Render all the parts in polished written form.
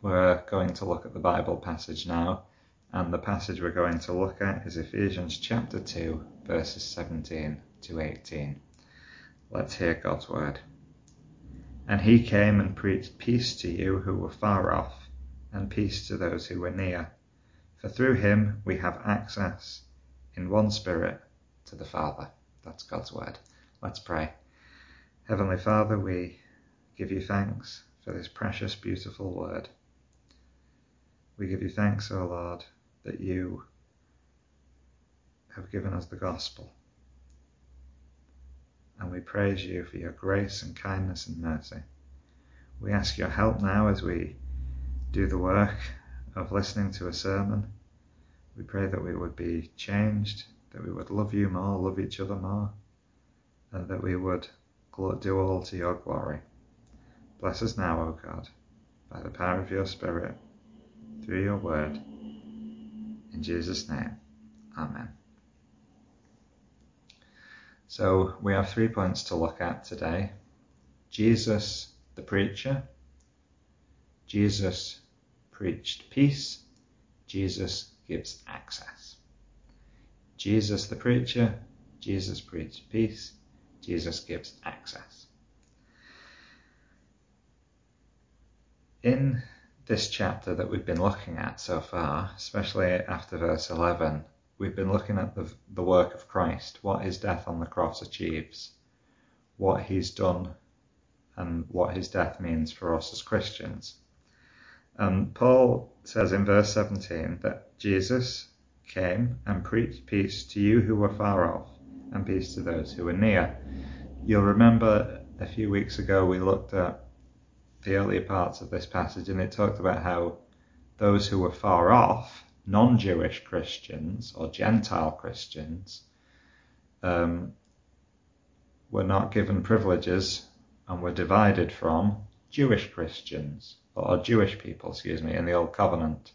We're going to look at the Bible passage now, and the passage we're going to look at is Ephesians chapter 2, verses 17 to 18. Let's hear God's word. And he came and preached peace to you who were far off, and peace to those who were near. For through him we have access in one Spirit to the Father. That's God's word. Let's pray. Heavenly Father, we give you thanks for this precious, beautiful word. We give you thanks, O Lord, that you have given us the gospel. And we praise you for your grace and kindness and mercy. We ask your help now as we do the work of listening to a sermon. We pray that we would be changed, that we would love you more, love each other more, and that we would do all to your glory. Bless us now, O God, by the power of your Spirit, through your word. In Jesus' name, amen. So we have 3 points to look at today. Jesus, the preacher. Jesus preached peace. Jesus gives access. Jesus, the preacher. Jesus preached peace. Jesus gives access. In this chapter that we've been looking at so far, especially after verse 11, we've been looking at the work of Christ, what his death on the cross achieves, what he's done, and what his death means for us as Christians. And Paul says in verse 17 that Jesus came and preached peace to you who were far off, and peace to those who were near. You'll remember a few weeks ago we looked at the earlier parts of this passage, and it talked about how those who were far off, non-Jewish Christians or Gentile Christians, were not given privileges and were divided from Jewish Christians, or Jewish people, in the Old Covenant.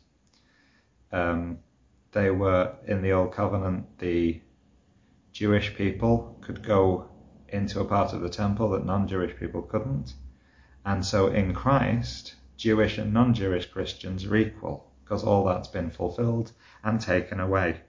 They were, in the Old Covenant, the Jewish people could go into a part of the temple that non-Jewish people couldn't. And so in Christ, Jewish and non-Jewish Christians are equal, because all that's been fulfilled and taken away.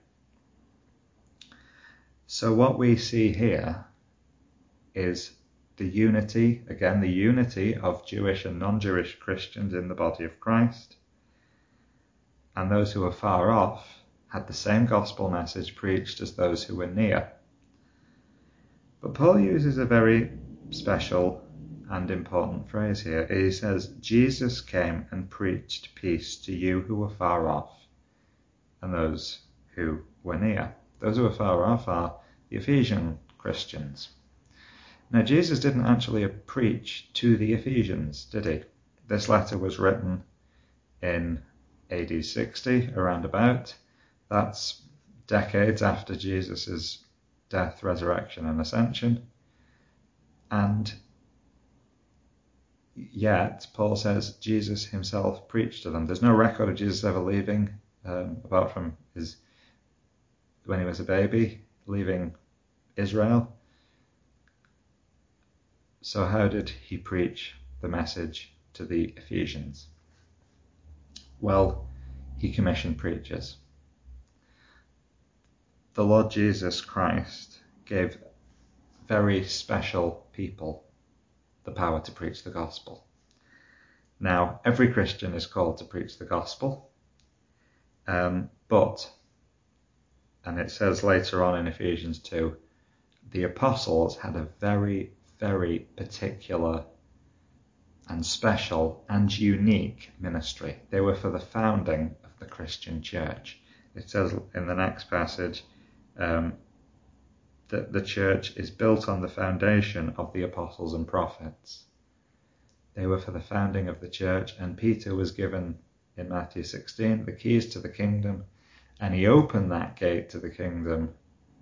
So what we see here is the unity of Jewish and non-Jewish Christians in the body of Christ. And those who were far off had the same gospel message preached as those who were near. But Paul uses a very special and important phrase here. He says, Jesus came and preached peace to you who were far off and those who were near. Those who were far off are the Ephesian Christians. Now, Jesus didn't actually preach to the Ephesians, did he? This letter was written in AD 60, around about. That's decades after Jesus' death, resurrection, and ascension. And yet, Paul says Jesus himself preached to them. There's no record of Jesus ever leaving, apart from when he was a baby, leaving Israel. So how did he preach the message to the Ephesians? Well, he commissioned preachers. The Lord Jesus Christ gave very special people the power to preach the gospel. Now, every Christian is called to preach the gospel, but, and it says later on in Ephesians 2, the apostles had a very, very particular and special and unique ministry. They were for the founding of the Christian church. It says in the next passage that the church is built on the foundation of the apostles and prophets. They were for the founding of the church, and Peter was given in Matthew 16 the keys to the kingdom, and he opened that gate to the kingdom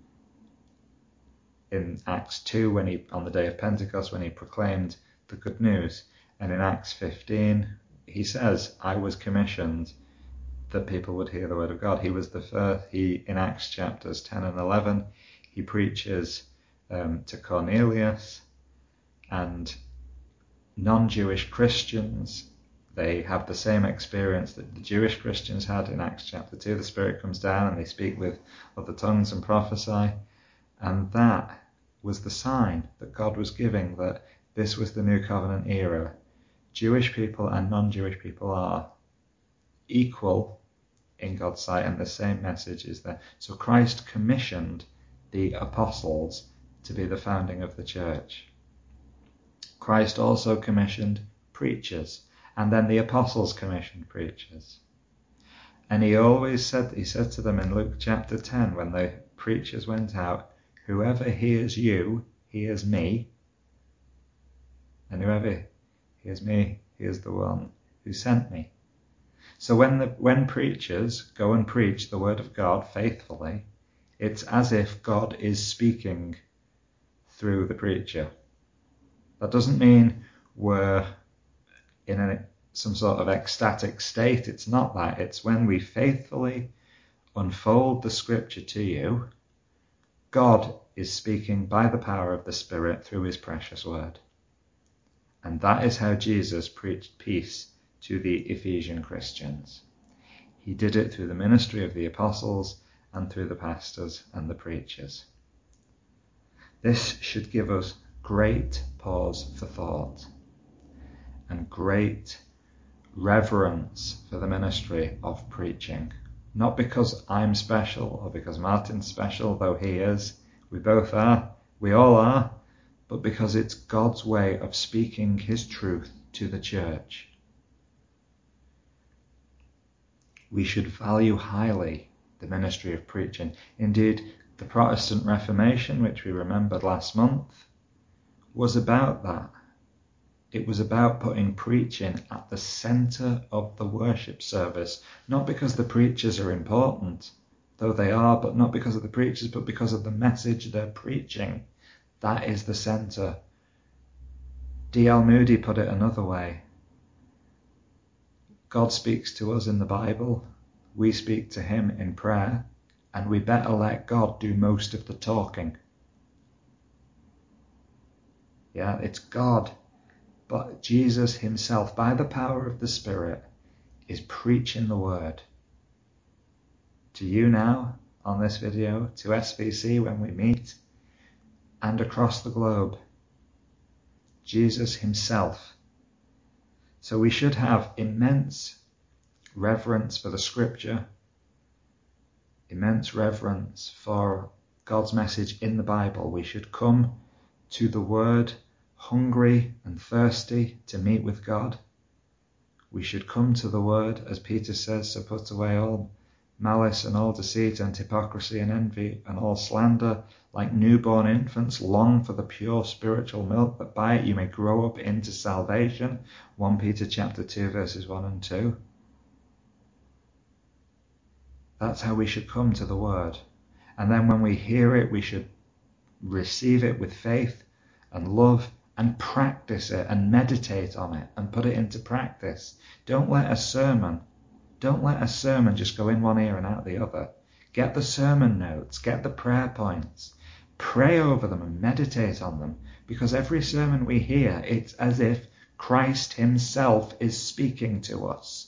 in Acts 2 on the day of Pentecost, when he proclaimed the good news. And in Acts 15 he says, I was commissioned that people would hear the word of God. He was the first. In Acts chapters 10 and 11 he preaches to Cornelius, and non-Jewish Christians They have the same experience that the Jewish Christians had in Acts chapter 2. The Spirit comes down and they speak with other tongues and prophesy. And that was the sign that God was giving that this was the new covenant era. Jewish people and non-Jewish people are equal in God's sight, and the same message is there. So Christ commissioned the apostles to be the founding of the church. Christ also commissioned preachers, and then the apostles commissioned preachers. And he said to them in Luke chapter 10, when the preachers went out, whoever hears you, hears me, and whoever hears me, hears the one who sent me. So when preachers go and preach the word of God faithfully, it's as if God is speaking through the preacher. That doesn't mean we're in some sort of ecstatic state. It's not that. It's when we faithfully unfold the scripture to you, God is speaking by the power of the Spirit through his precious word. And that is how Jesus preached peace to the Ephesian Christians. He did it through the ministry of the apostles and through the pastors and the preachers. This should give us great pause for thought and great reverence for the ministry of preaching. Not because I'm special or because Martin's special, though he is. We both are. We all are. But because it's God's way of speaking his truth to the church. We should value highly the ministry of preaching. Indeed, the Protestant Reformation, which we remembered last month, was about that. It was about putting preaching at the centre of the worship service, not because the preachers are important, though they are, but not because of the preachers, but because of the message they're preaching. That is the centre. D.L. Moody put it another way. God speaks to us in the Bible, we speak to him in prayer, and we better let God do most of the talking. Yeah, it's God. But Jesus himself, by the power of the Spirit, is preaching the word. To you now, on this video, to SVC when we meet, and across the globe. Jesus himself. So we should have immense reverence for the scripture, immense reverence for God's message in the Bible. We should come to the word hungry and thirsty to meet with God. We should come to the word, as Peter says, to put away all malice and all deceit and hypocrisy and envy and all slander. Like newborn infants, long for the pure spiritual milk, that by it you may grow up into salvation. 1 Peter chapter 2 verses 1 and 2. That's how we should come to the word. And then when we hear it, we should receive it with faith and love and practice it and meditate on it and put it into practice. Don't let a sermon just go in one ear and out the other. Get the sermon notes, get the prayer points, pray over them and meditate on them, because every sermon we hear, it's as if Christ himself is speaking to us.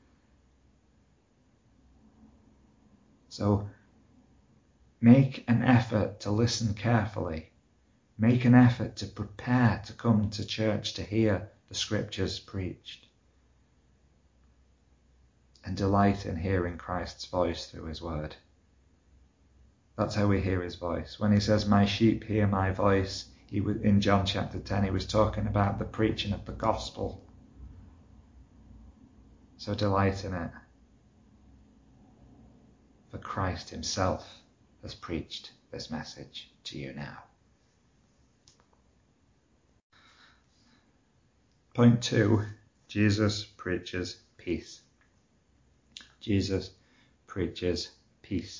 So make an effort to listen carefully. Make an effort to prepare to come to church to hear the scriptures preached. And delight in hearing Christ's voice through his word. That's how we hear his voice. When he says, my sheep hear my voice, in John chapter 10, he was talking about the preaching of the gospel. So delight in it. For Christ himself has preached this message to you now. Point 2, Jesus preaches peace. Jesus preaches peace.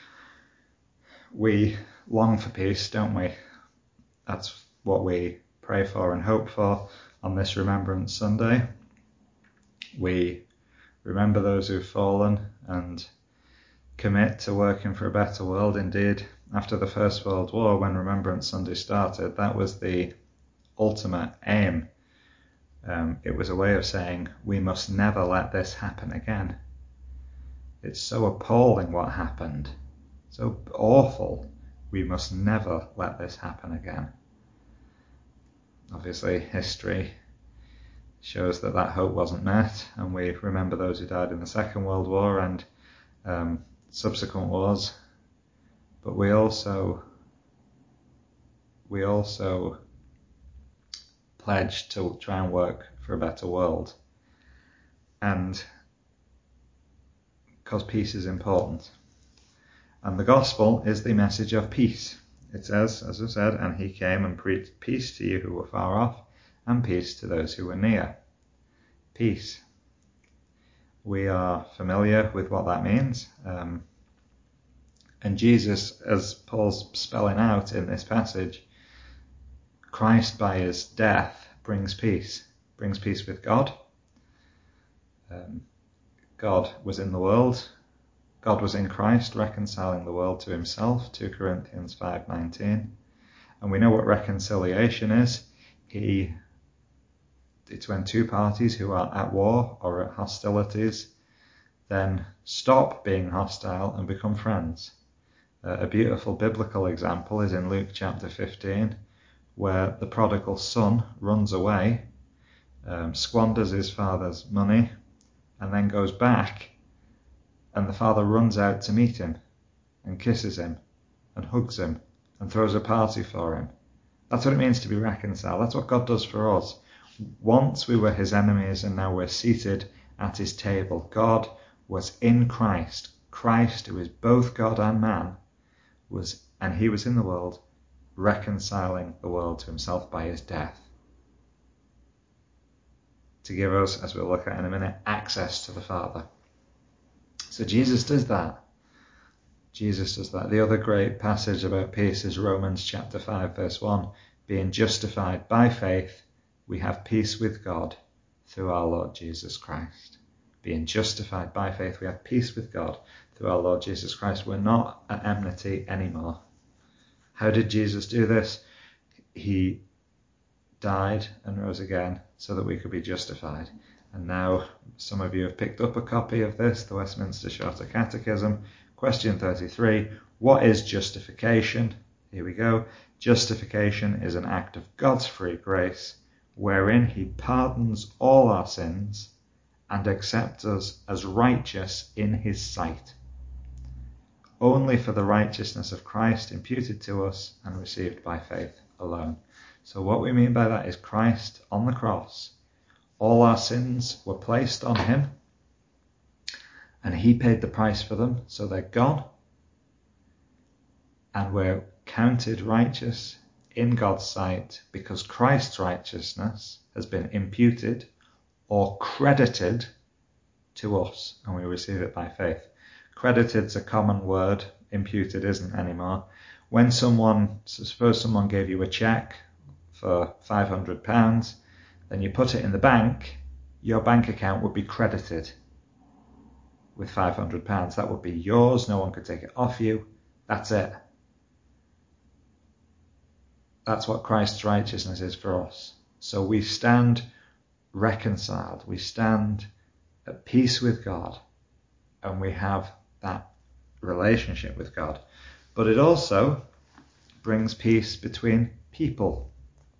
We long for peace, don't we? That's what we pray for and hope for on this Remembrance Sunday. We remember those who've fallen and commit to working for a better world. Indeed, after the First World War, when Remembrance Sunday started, that was the ultimate aim. It was a way of saying, we must never let this happen again. It's so appalling what happened, so awful. We must never let this happen again. Obviously, history shows that that hope wasn't met, and we remember those who died in the Second World War and subsequent wars. But we also pledge to try and work for a better world, and because peace is important. And the gospel is the message of peace. It says, as I said, and he came and preached peace to you who were far off, and peace to those who were near. Peace. We are familiar with what that means. And Jesus, as Paul's spelling out in this passage, Christ by his death brings peace with God. God was in the world. God was in Christ, reconciling the world to himself, 2 Corinthians 5:19. And we know what reconciliation is. It's when two parties who are at war or at hostilities then stop being hostile and become friends. A beautiful biblical example is in Luke chapter 15, where the prodigal son runs away, squanders his father's money, and then goes back, and the father runs out to meet him and kisses him and hugs him and throws a party for him. That's what it means to be reconciled. That's what God does for us. Once we were his enemies, and now we're seated at his table. God was in Christ. Christ, who is both God and man, and he was in the world, reconciling the world to himself by his death, to give us, as we'll look at in a minute, access to the Father. So Jesus does that. The other great passage about peace is Romans chapter 5 verse 1. Being justified by faith, we have peace with God through our Lord Jesus Christ. Being justified by faith, we have peace with God through our Lord Jesus Christ. We're not at enmity anymore. How did Jesus do this? He died and rose again so that we could be justified. And now some of you have picked up a copy of this, the Westminster Shorter Catechism. Question 33, what is justification? Here we go. Justification is an act of God's free grace, wherein he pardons all our sins and accepts us as righteous in his sight, only for the righteousness of Christ imputed to us and received by faith alone. So what we mean by that is Christ on the cross. All our sins were placed on him, and he paid the price for them, so they're gone, and we're counted righteous in God's sight because Christ's righteousness has been imputed or credited to us, and we receive it by faith. Credited's a common word, imputed isn't anymore. When suppose someone gave you a cheque for £500, then you put it in the bank, your bank account would be credited with £500. That would be yours, no one could take it off you, that's it. That's what Christ's righteousness is for us. So we stand reconciled, we stand at peace with God, and we have that relationship with God. But it also brings peace between people.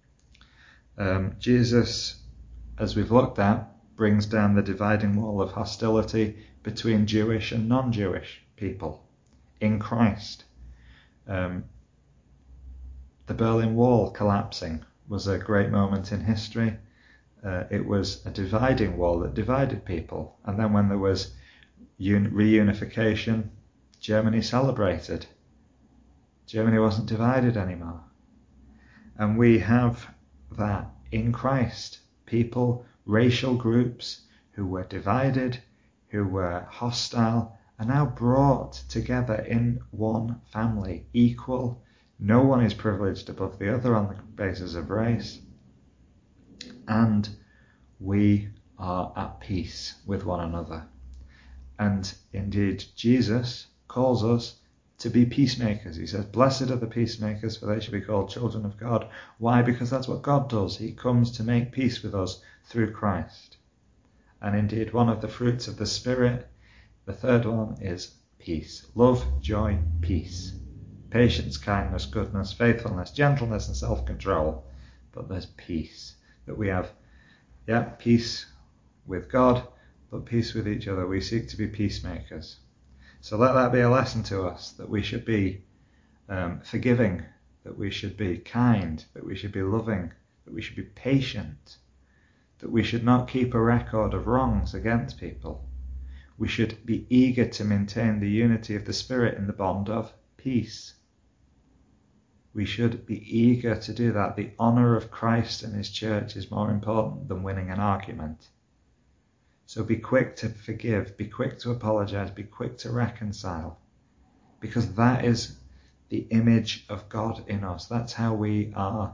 Jesus, as we've looked at, brings down the dividing wall of hostility between Jewish and non-Jewish people in Christ. The Berlin Wall collapsing was a great moment in history. It was a dividing wall that divided people. And then when there was reunification, Germany celebrated. Germany wasn't divided anymore. And we have that in Christ. People, racial groups who were divided, who were hostile, are now brought together in one family, equal. No one is privileged above the other on the basis of race. And we are at peace with one another. And indeed, Jesus calls us to be peacemakers. He says, blessed are the peacemakers, for they shall be called children of God. Why? Because that's what God does. He comes to make peace with us through Christ. And indeed, one of the fruits of the Spirit, the third one, is peace. Love, joy, peace. Patience, kindness, goodness, faithfulness, gentleness, and self-control. But there's peace. That we have, peace with God, but peace with each other. We seek to be peacemakers. So let that be a lesson to us, that we should be forgiving, that we should be kind, that we should be loving, that we should be patient, that we should not keep a record of wrongs against people. We should be eager to maintain the unity of the Spirit in the bond of peace. We should be eager to do that. The honour of Christ and his church is more important than winning an argument. So be quick to forgive, be quick to apologise, be quick to reconcile, because that is the image of God in us. That's how we are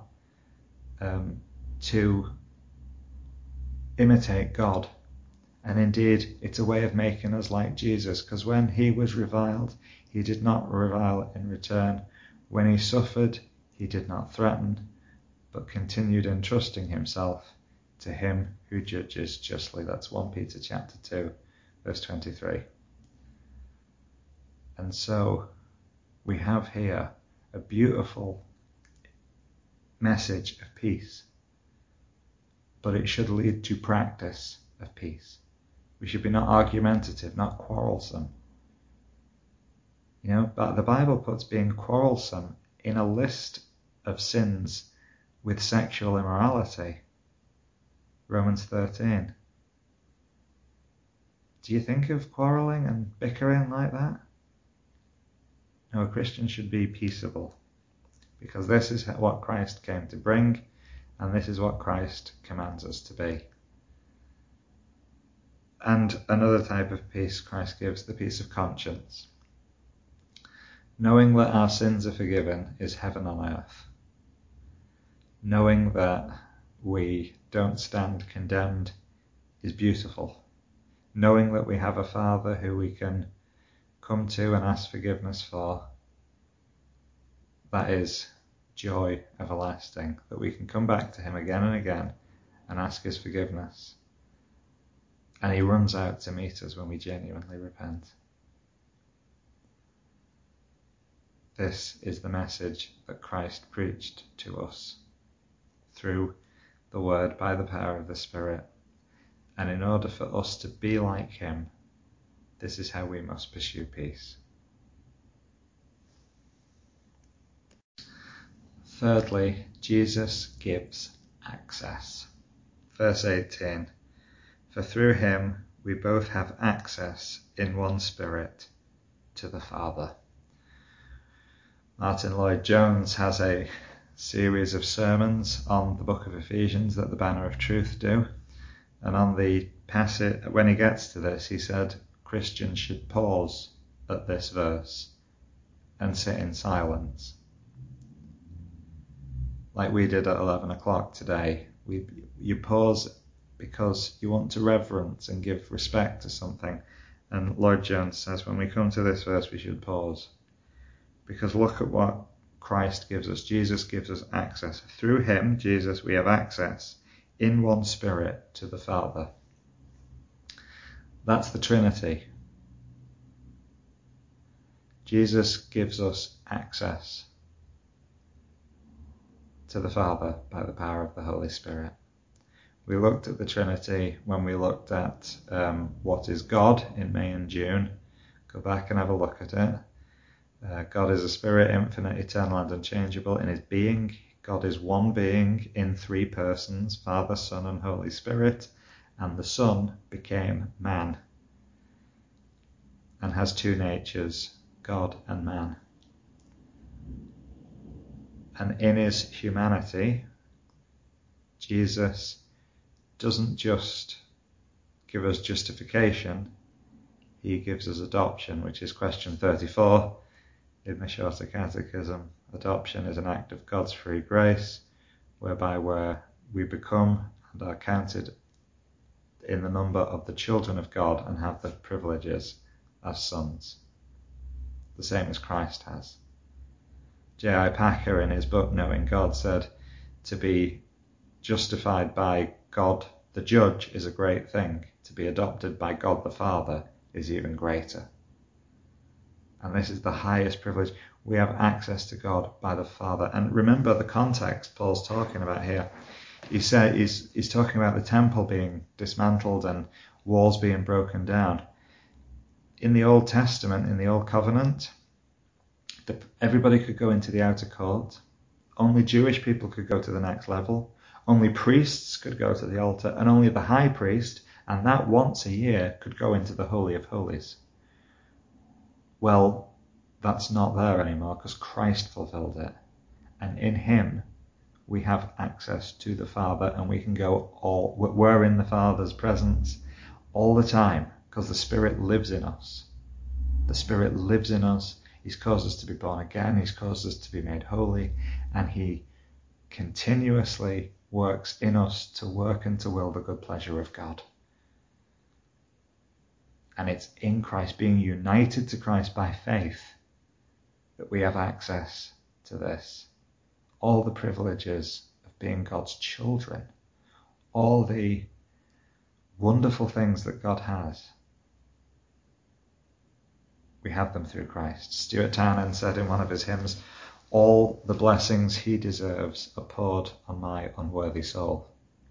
to imitate God. And indeed, it's a way of making us like Jesus, because when he was reviled, he did not revile in return. When he suffered, he did not threaten, but continued entrusting himself to him who judges justly. That's 1 Peter chapter 2, verse 23. And so we have here a beautiful message of peace, but it should lead to practice of peace. We should be not argumentative, not quarrelsome. But the Bible puts being quarrelsome in a list of sins with sexual immorality. Romans 13. Do you think of quarrelling and bickering like that? No, a Christian should be peaceable, because this is what Christ came to bring, and this is what Christ commands us to be. And another type of peace Christ gives, the peace of conscience. Knowing that our sins are forgiven is heaven on earth. Knowing that we don't stand condemned is beautiful. Knowing that we have a Father who we can come to and ask forgiveness for, that is joy everlasting, that we can come back to him again and again and ask his forgiveness. And he runs out to meet us when we genuinely repent. This is the message that Christ preached to us through the Word by the power of the Spirit. And in order for us to be like him, this is how we must pursue peace. Thirdly, Jesus gives access. Verse 18. For through him we both have access in one Spirit to the Father. Martin Lloyd-Jones has a series of sermons on the book of Ephesians that the Banner of Truth do. And on the passage, when he gets to this, he said Christians should pause at this verse and sit in silence. Like we did at 11 o'clock today. You pause because you want to reverence and give respect to something. And Lloyd-Jones says when we come to this verse we should pause. Because look at what Christ gives us. Jesus gives us access. Through him, Jesus, we have access in one Spirit to the Father. That's the Trinity. Jesus gives us access to the Father by the power of the Holy Spirit. We looked at the Trinity when we looked at what is God in May and June. Go back and have a look at it. God is a spirit, infinite, eternal, and unchangeable in his being. God is one being in three persons, Father, Son, and Holy Spirit. And the Son became man and has two natures, God and man. And in his humanity, Jesus doesn't just give us justification, he gives us adoption, which is question 34 in the Shorter Catechism. Adoption is an act of God's free grace, whereby we become and are counted in the number of the children of God and have the privileges as sons. the same as Christ has. J.I. Packer, in his book Knowing God, said to be justified by God the Judge is a great thing. To be adopted by God the Father is even greater. And this is the highest privilege. We have access to God by the Father. And remember the context Paul's talking about here. He's talking about the temple being dismantled and walls being broken down. In the Old Testament, in the Old Covenant, everybody could go into the outer court. Only Jewish people could go to the next level. Only priests could go to the altar, and only the high priest, and that once a year, could go into the Holy of Holies. Well, that's not there anymore because Christ fulfilled it. And in him, we have access to the Father, and we can we're in the Father's presence all the time because the Spirit lives in us. The Spirit lives in us. He's caused us to be born again. He's caused us to be made holy, and he continuously works in us to work and to will the good pleasure of God. And it's in Christ, being united to Christ by faith, that we have access to this. All the privileges of being God's children, all the wonderful things that God has, we have them through Christ. Stuart Townend said in one of his hymns, all the blessings he deserves are poured on my unworthy soul.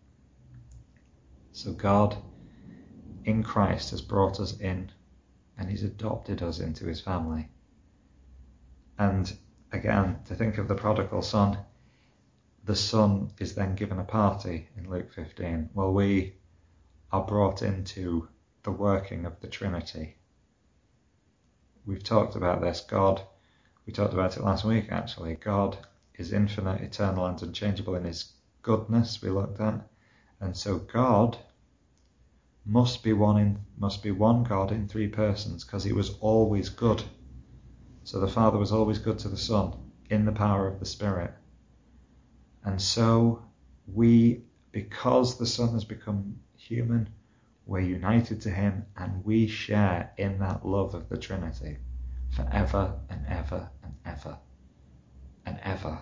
So God in Christ has brought us in, and he's adopted us into his family. And again, to think of the prodigal son, the son is then given a party in Luke 15. Well, we are brought into the working of the Trinity. We've talked about this. We talked about it last week actually. God is infinite, eternal, and unchangeable in his goodness, we looked at. And so God must be one God in three persons, because he was always good. So the Father was always good to the Son in the power of the Spirit. And so because the Son has become human, we're united to him, and we share in that love of the Trinity forever and ever and ever and ever.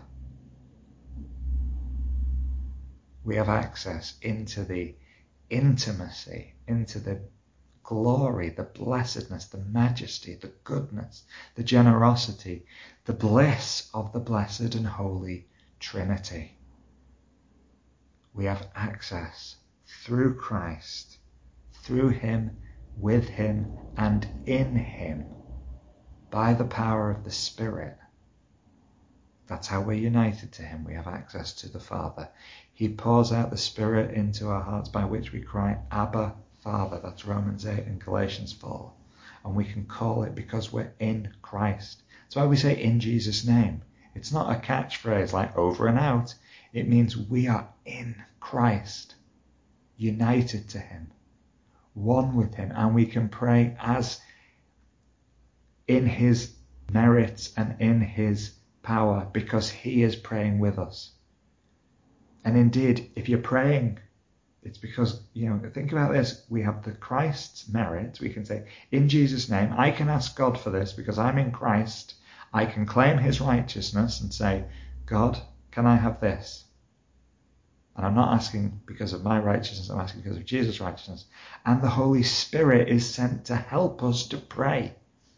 We have access into the intimacy, into the glory, the blessedness, the majesty, the goodness, the generosity, the bliss of the blessed and holy Trinity. We have access through Christ, through him, with him, and in him, by the power of the Spirit. That's how we're united to him. We have access to the Father. He pours out the Spirit into our hearts, by which we cry, Abba, Father. That's Romans 8 and Galatians 4. And we can call it because we're in Christ. That's why we say in Jesus' name. It's not a catchphrase like over and out. It means we are in Christ, united to him, one with him, and we can pray as in his merits and in his power, because he is praying with us. And indeed, if you're praying, it's because, think about this. We have the Christ's merit. We can say, in Jesus' name, I can ask God for this because I'm in Christ. I can claim his righteousness and say, God, can I have this? And I'm not asking because of my righteousness, I'm asking because of Jesus' righteousness. And the Holy Spirit is sent to help us to pray.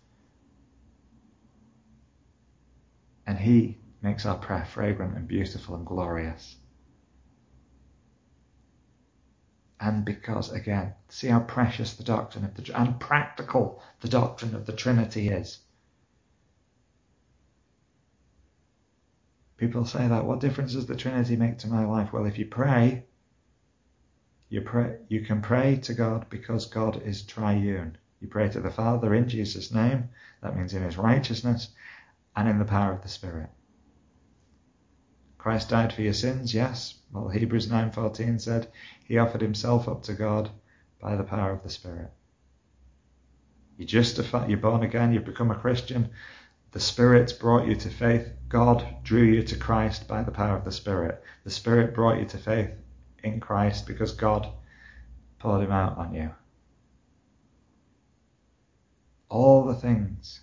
And he makes our prayer fragrant and beautiful and glorious. And because, again, see how precious the doctrine of and practical the doctrine of the Trinity is. People say that, what difference does the Trinity make to my life? Well, if you pray, you can pray to God because God is triune. You pray to the Father in Jesus' name, that means in his righteousness, and in the power of the Spirit. Christ died for your sins, yes. Well, Hebrews 9:14 said he offered himself up to God by the power of the Spirit. You're justified, you're born again, you've become a Christian. The Spirit brought you to faith. God drew you to Christ by the power of the Spirit. The Spirit brought you to faith in Christ because God poured him out on you. All the things,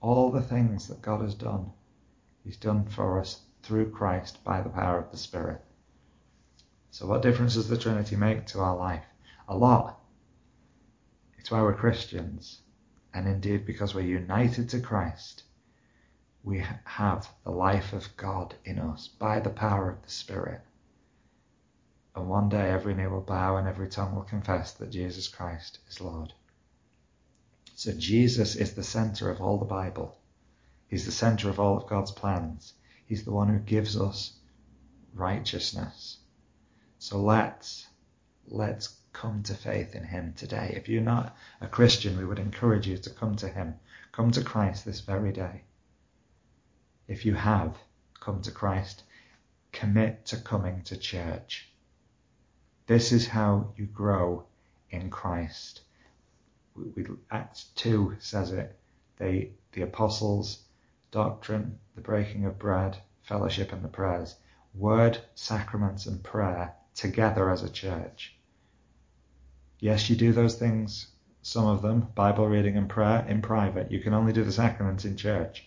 All the things that God has done, he's done for us through Christ by the power of the Spirit. So what difference does the Trinity make to our life? A lot. It's why we're Christians. And indeed, because we're united to Christ, we have the life of God in us by the power of the Spirit. And one day every knee will bow and every tongue will confess that Jesus Christ is Lord. So Jesus is the centre of all the Bible. He's the centre of all of God's plans. He's the one who gives us righteousness. So let's come to faith in him today. If you're not a Christian, we would encourage you to come to him. Come to Christ this very day. If you have come to Christ, commit to coming to church. This is how you grow in Christ. Acts 2 says it. The apostles' doctrine, the breaking of bread, fellowship and the prayers. Word, sacraments and prayer together as a church. Yes, you do those things, some of them, Bible reading and prayer, in private. You can only do the sacraments in church.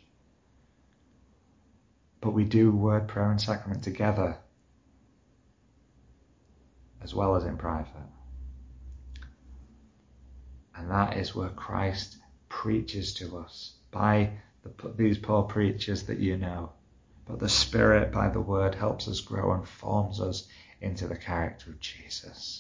But we do word, prayer and sacrament together, as well as in private. And that is where Christ preaches to us by these poor preachers that you know. But the Spirit, by the Word, helps us grow and forms us into the character of Jesus.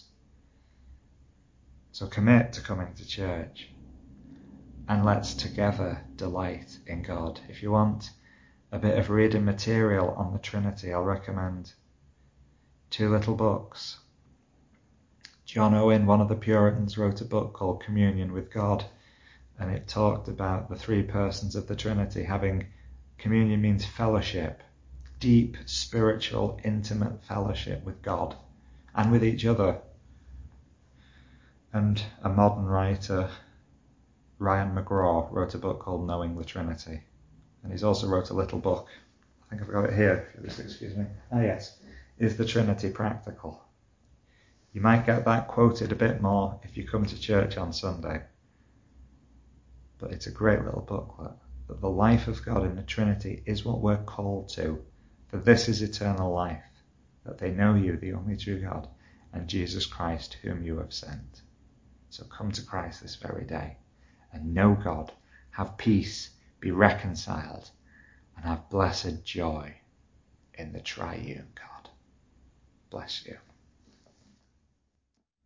So commit to coming to church, and let's together delight in God. If you want a bit of reading material on the Trinity, I'll recommend 2 little books. John Owen, one of the Puritans, wrote a book called Communion with God, and it talked about the 3 persons of the Trinity. Communion means fellowship, deep, spiritual, intimate fellowship with God and with each other. And a modern writer, Ryan McGraw, wrote a book called Knowing the Trinity. And he's also wrote a little book. I think I've got it here. Just excuse me. Yes. Is the Trinity Practical? You might get that quoted a bit more if you come to church on Sunday. But it's a great little booklet. That the life of God in the Trinity is what we're called to. For this is eternal life, that they know you, the only true God, and Jesus Christ, whom you have sent. So come to Christ this very day, and know God, have peace, be reconciled, and have blessed joy in the triune God. Bless you.